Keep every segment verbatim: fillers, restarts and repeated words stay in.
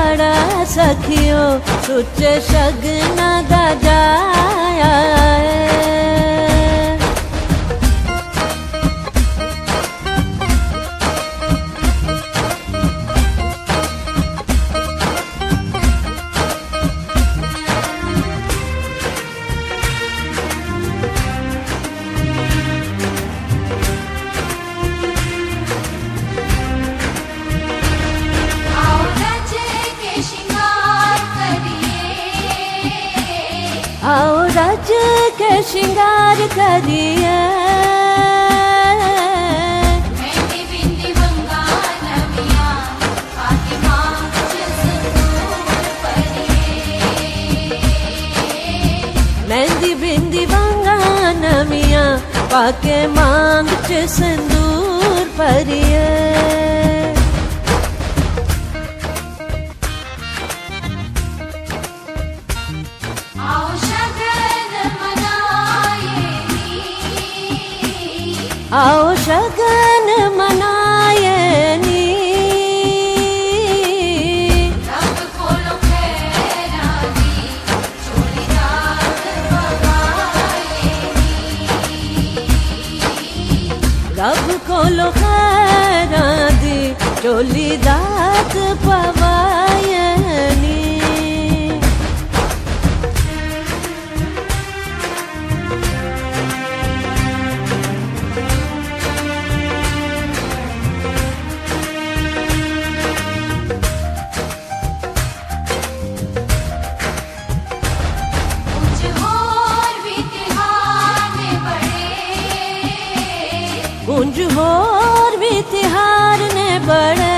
लाड़ा सखियो सुचे शगना दा जाया आओ रज के श्रृंगार करिए मेहंदी बिंदी वंगा नमिया पाके मांग सिंदूर परिए मेहंदी बिंदी वंगा नमिया पाके मांग च सिंदूर परिए आओ शगन मनाए नी रब खोलो खैरा दी चोली रात पवाए रब खोलो खैरा दी चोली दात पवाए नी कुंज होर भी तिहार ने बड़े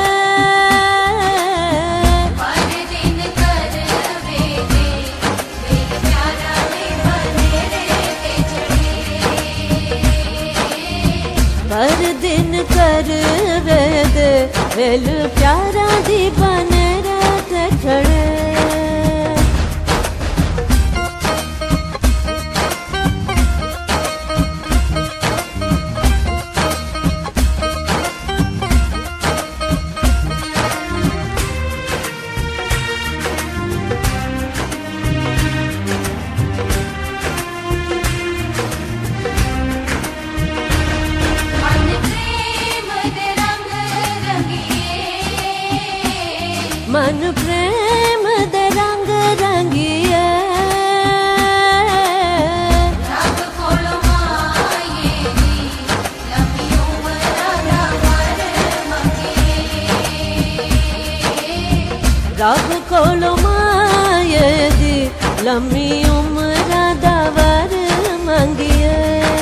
पर दिन कर वेदे वेद प्यारा में बनेरे के चढ़े पर दिन कर वेद वेल प्यारा दी बने रहते चढ़े मन प्रेम दे रंग रंगिए रब खोलो माये दी लंबी उम्र दा वर मंगे रब कोलो माये दी लम्मी उम्र दा वर मंगिए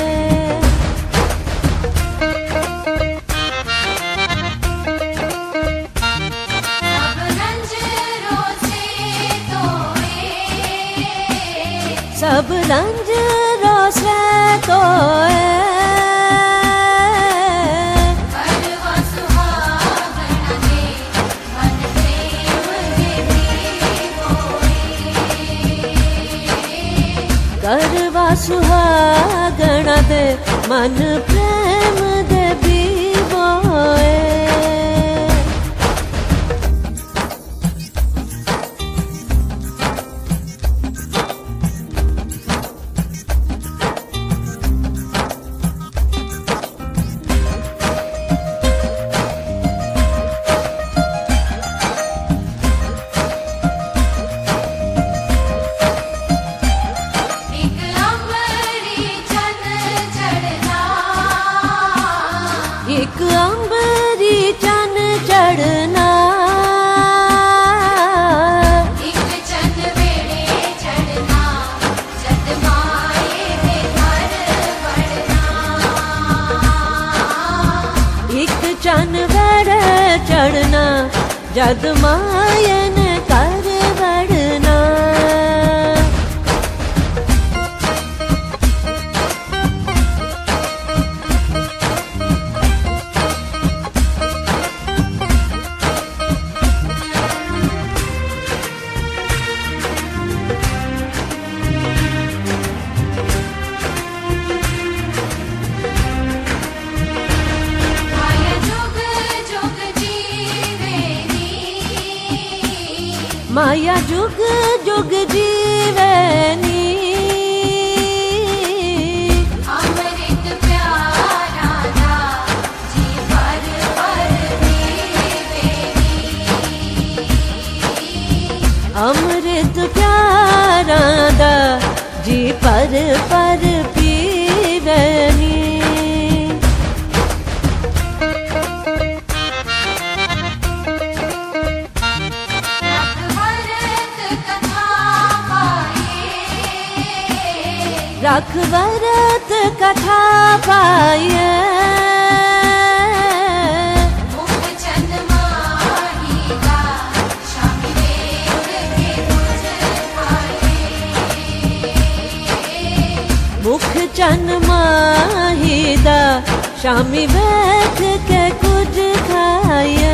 सब रंज रोसे तो करवा सुहागण दे मन प्रेम दे भी होए करवा सुहागण दे मन प्रेम दे भी बोए एक अंबरी चन चढ़ना एक चन वेड़े चढ़ना जद माए दे घर बढ़ना एक चन वेड़े चढ़ना जद मायन कर बढ़ना जुग जुग जीवनी अमृत प्यारा दा जी पर पर पीवेनी अमृत प्यारा दा जी पर पर पीवनी रख भरत कथा पाए मुख चंद माही दा शामी वेद के तुझ खाए मुख चन माहिदा शामी बैठ के कुछ खाए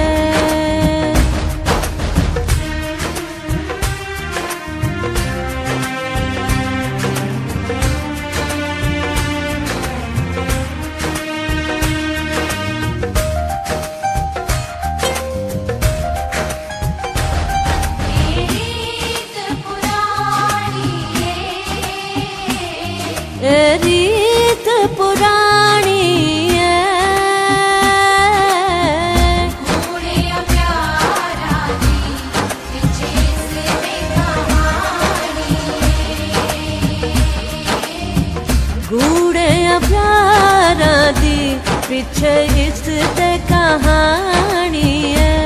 रीत पुरानी ए रीत पुरानी है घूड़े प्यारा दी पीछे से कहानी गूढ़े प्यारा दी पीछे इस ते कहानी है